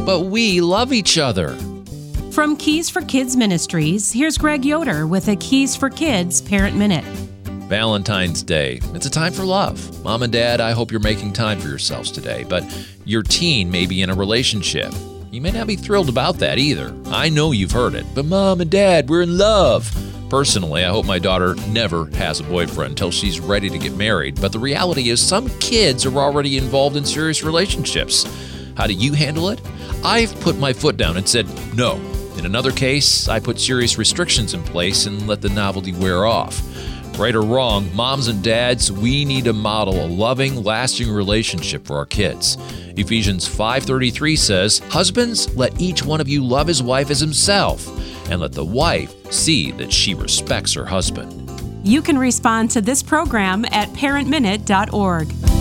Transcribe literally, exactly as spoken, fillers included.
but we love each other. From Keys for Kids Ministries, here's Greg Yoder with a Keys for Kids Parent Minute. Valentine's Day. It's a time for love. Mom and Dad, I hope you're making time for yourselves today, but your teen may be in a relationship. You may not be thrilled about that either. I know you've heard it, but Mom and Dad, we're in love. Personally, I hope my daughter never has a boyfriend until she's ready to get married, but the reality is some kids are already involved in serious relationships. How do you handle it? I've put my foot down and said no. In another case, I put serious restrictions in place and let the novelty wear off. Right or wrong, moms and dads, we need to model a loving, lasting relationship for our kids. Ephesians five thirty-three says, "Husbands, let each one of you love his wife as himself, and let the wife see that she respects her husband." You can respond to this program at parent minute dot org.